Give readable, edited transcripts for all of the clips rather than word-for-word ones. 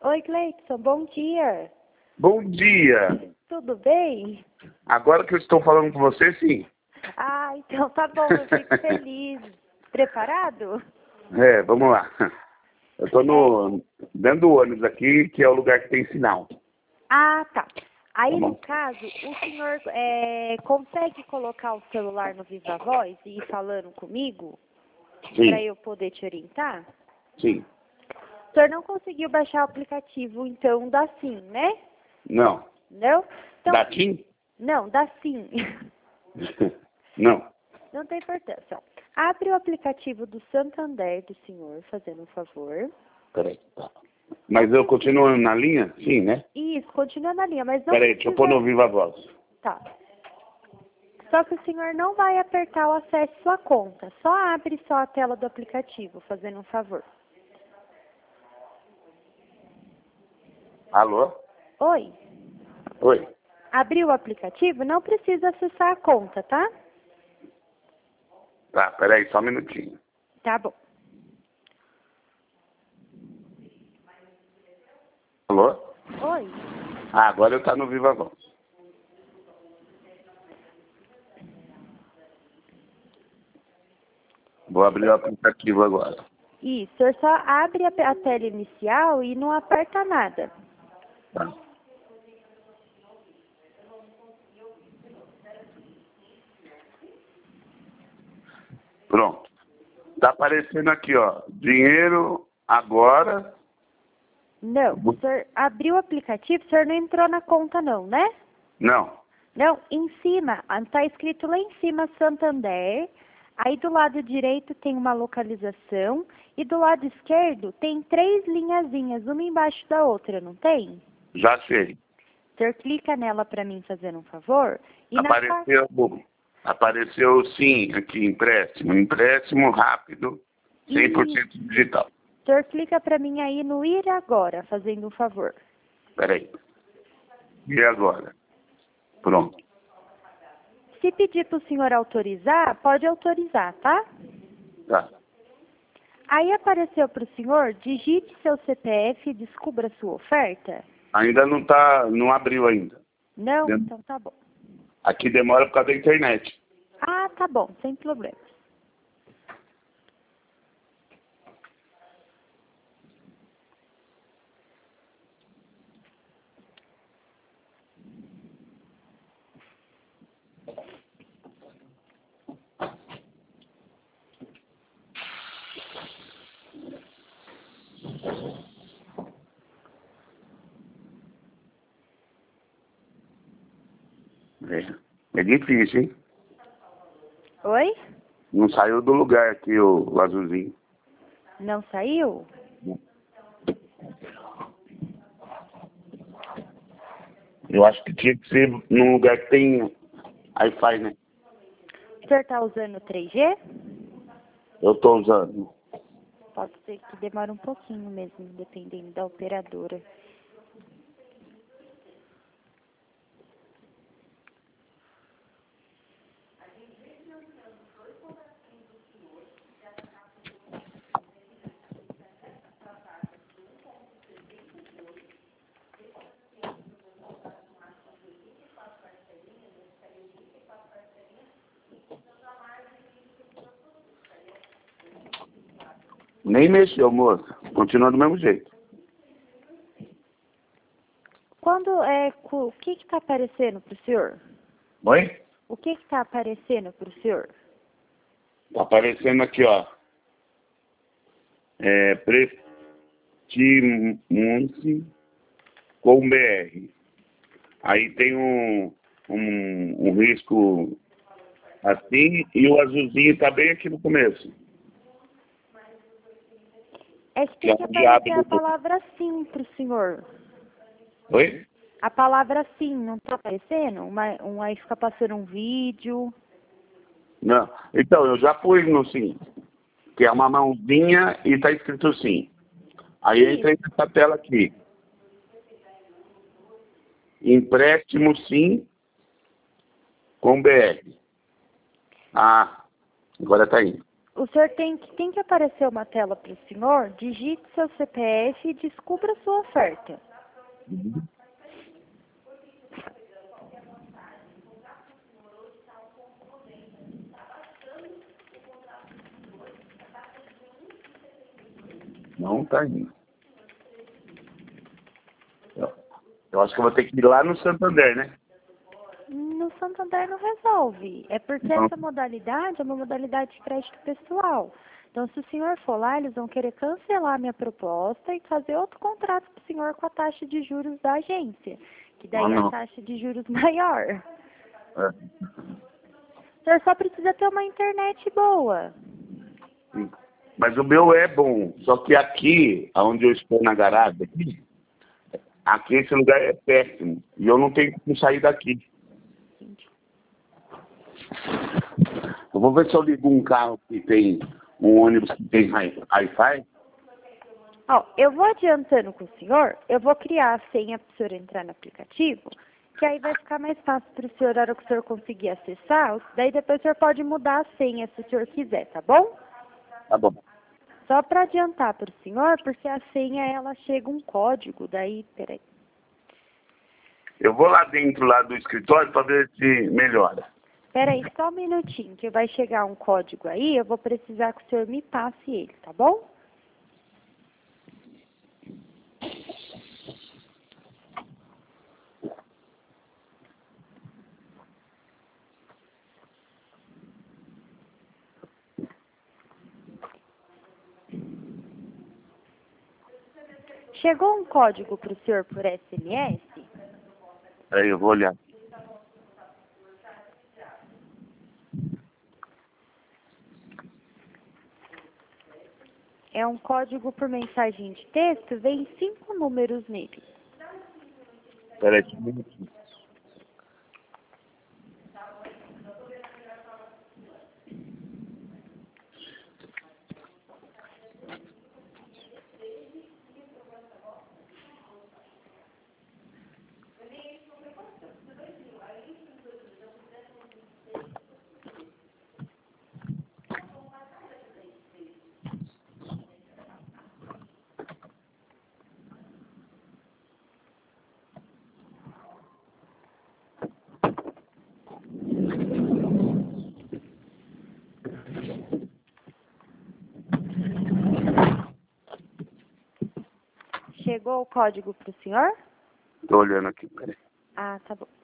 Oi, Cleidson, bom dia. Bom dia. Tudo bem? Agora que eu estou falando com você, sim. Ah, então tá bom, eu fico feliz. Preparado? Vamos lá. Eu estou dentro do ônibus aqui, que é o lugar que tem sinal. Ah, tá. Aí, Tá no bom. caso, o senhor consegue colocar o celular no Viva Voz e ir falando comigo? Para Sim, eu poder te orientar? sim. O senhor não conseguiu baixar o aplicativo, então, da SIM, né? Não. Não? Então, Da TIM? não, da SIM. Não. Não tem importância. Abre o aplicativo do Santander do senhor, fazendo um favor. Peraí. Tá. Mas eu continuo na linha? Sim, né? Isso, continua na linha, mas não Peraí, deixa eu pôr no Viva Voz. Tá. Só que o senhor não vai apertar o acesso à sua conta. Só abre só a tela do aplicativo, fazendo um favor. Alô? Oi. Oi. Abriu o aplicativo? Não precisa acessar a conta, tá? Tá, peraí, só um minutinho. Tá bom. Alô? Oi. Ah, agora eu tá no Viva Voz. Vou abrir o aplicativo agora. Isso, o senhor só abre a tela inicial e não aperta nada. Tá. Pronto. Tá aparecendo aqui, ó. Dinheiro agora. Não, o senhor abriu o aplicativo, o senhor não entrou na conta não, né? Não. Não, em cima, está escrito lá em cima Santander, aí do lado direito tem uma localização e do lado esquerdo tem 3 linhazinhas, uma embaixo da outra, não tem? Já sei. O senhor clica nela para mim fazendo um favor e Apareceu sim aqui, empréstimo. Empréstimo rápido, 100% digital. O senhor clica para mim aí no ir agora, fazendo um favor. Peraí. E agora? Pronto. Se pedir para o senhor autorizar, pode autorizar, tá? Tá. Aí apareceu para o senhor, digite seu CPF e descubra sua oferta. Ainda não tá, não abriu ainda. Não? Então tá bom. Aqui demora por causa da internet. Ah, tá bom, sem problema. É difícil, hein? Oi? Não saiu do lugar aqui o azulzinho. Não saiu? Eu acho que tinha que ser num lugar que tem Wi-Fi, né? O senhor tá usando o 3G? Eu tô usando. Pode ser que demore um pouquinho mesmo, dependendo da operadora. Nem mexeu, moça. Continua do mesmo jeito. O que tá aparecendo pro senhor? Oi? O que tá aparecendo pro senhor? Tá aparecendo aqui, ó. Prestimunce com BR. Aí tem um risco assim e o azulzinho tá bem aqui no começo. É que tem que aparecer a palavra sim pro senhor. Oi? A palavra sim, não tá aparecendo? Aí fica passando um vídeo. Não. Então, eu já pus no sim. Que é uma mãozinha e tá escrito sim. Aí eu entrei nessa tela aqui. Empréstimo sim com BR. Ah, agora tá indo. O senhor tem que aparecer uma tela para o senhor, digite seu CPF e descubra a sua oferta. Uhum. Não tá indo. Eu acho que eu vou ter que ir lá no Santander, né? No Santander não resolve. É porque Não. essa modalidade é uma modalidade de crédito pessoal. Então, se o senhor for lá, eles vão querer cancelar a minha proposta e fazer outro contrato para o senhor com a taxa de juros da agência, que daí é a Não. taxa de juros maior. É. O senhor só precisa ter uma internet boa. Sim. Mas o meu é bom. Só que aqui, onde eu estou na garagem, aqui esse lugar é péssimo. E eu não tenho como sair daqui. Eu vou ver se eu ligo um carro que tem, um ônibus que tem Wi-Fi. Ó, eu vou adiantando com o senhor, eu vou criar a senha para o senhor entrar no aplicativo, que aí vai ficar mais fácil para o senhor, na hora que o senhor conseguir acessar, daí depois o senhor pode mudar a senha se o senhor quiser, tá bom? Tá bom. Só para adiantar para o senhor, porque a senha, ela chega um código, daí, peraí. Eu vou lá dentro lá do escritório para ver se melhora. Peraí, só um minutinho, que vai chegar um código aí, eu vou precisar que o senhor me passe ele, tá bom? Chegou um código para o senhor por SMS? Aí eu vou olhar. É um código por mensagem de texto, vem 5 números nele. Peraí, só um minutinho. Chegou o código para o senhor? Tô olhando aqui, peraí. Ah, tá bom.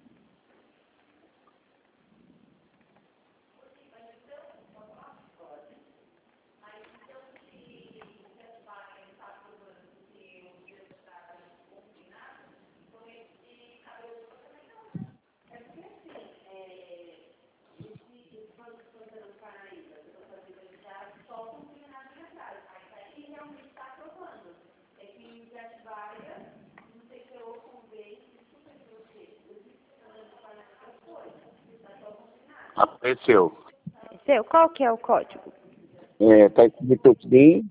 Apareceu. Seu, qual que é o código? Tá escrito aqui,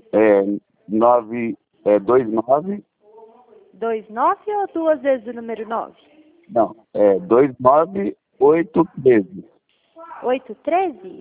29, 29 ou 2 vezes o número 9? não, 29813. 813?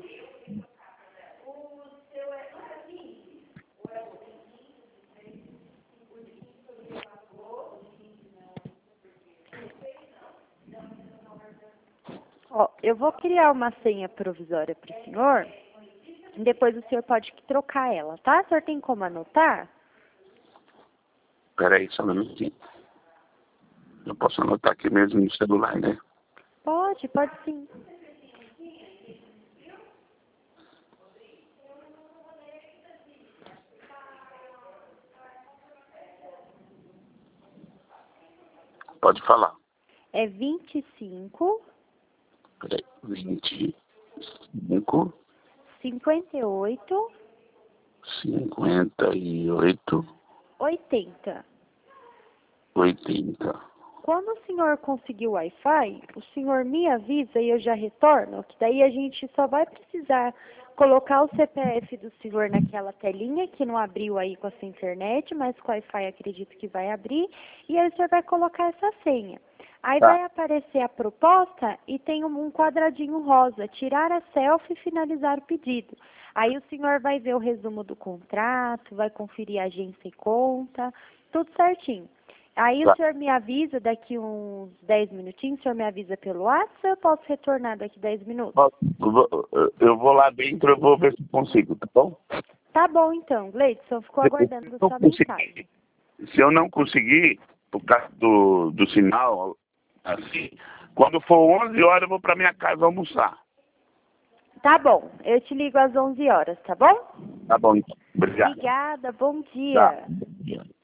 Ó, eu vou criar uma senha provisória para o senhor, e depois o senhor pode trocar ela, tá? O senhor tem como anotar? Peraí, só um minutinho. Eu posso anotar aqui mesmo no celular, né? Pode sim. Pode falar. É 25, Peraí, 25, 58, 58, 80. 80. Quando o senhor conseguir o Wi-Fi, o senhor me avisa e eu já retorno, que daí a gente só vai precisar colocar o CPF do senhor naquela telinha que não abriu aí com a sua internet, mas com o Wi-Fi acredito que vai abrir, e aí o senhor vai colocar essa senha. Aí Tá. vai aparecer a proposta e tem um quadradinho rosa, tirar a selfie e finalizar o pedido. Aí o senhor vai ver o resumo do contrato, vai conferir a agência e conta, tudo certinho. Aí o senhor me avisa daqui uns 10 minutinhos, o senhor me avisa pelo WhatsApp ou eu posso retornar daqui 10 minutos? Eu vou lá dentro, eu vou ver se consigo, tá bom? Tá bom então, Gleidson, ficou aguardando a sua mensagem. Se eu não conseguir, por causa do sinal, assim, quando for 11 horas eu vou para minha casa almoçar. Tá bom, eu te ligo às 11 horas, tá bom? Tá bom, então. Obrigado. Obrigada, bom dia. Tá. Bom dia.